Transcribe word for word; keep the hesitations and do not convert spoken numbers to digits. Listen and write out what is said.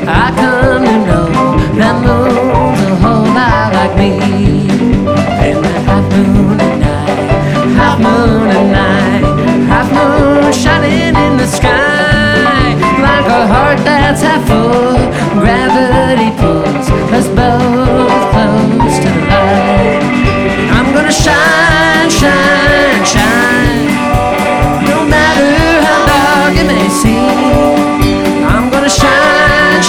I come to know that moon's a whole lot like me. In the half moon at night, half moon at night, half moon shining in the sky, like a heart that's half